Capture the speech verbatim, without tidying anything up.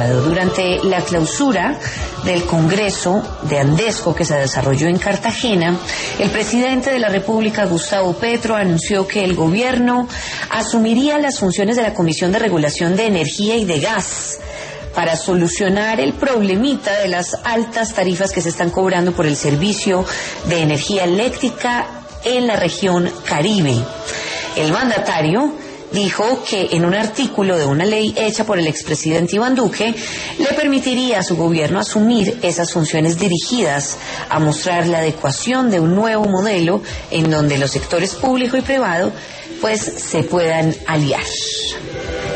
Durante la clausura del Congreso de Andesco que se desarrolló en Cartagena, el presidente de la República, Gustavo Petro, anunció que el gobierno asumiría las funciones de la Comisión de Regulación de Energía y de Gas para solucionar el problemita de las altas tarifas que se están cobrando por el servicio de energía eléctrica en la región Caribe. El mandatario dijo que en un artículo de una ley hecha por el expresidente Iván Duque le permitiría a su gobierno asumir esas funciones dirigidas a mostrar la adecuación de un nuevo modelo en donde los sectores público y privado pues se puedan aliar.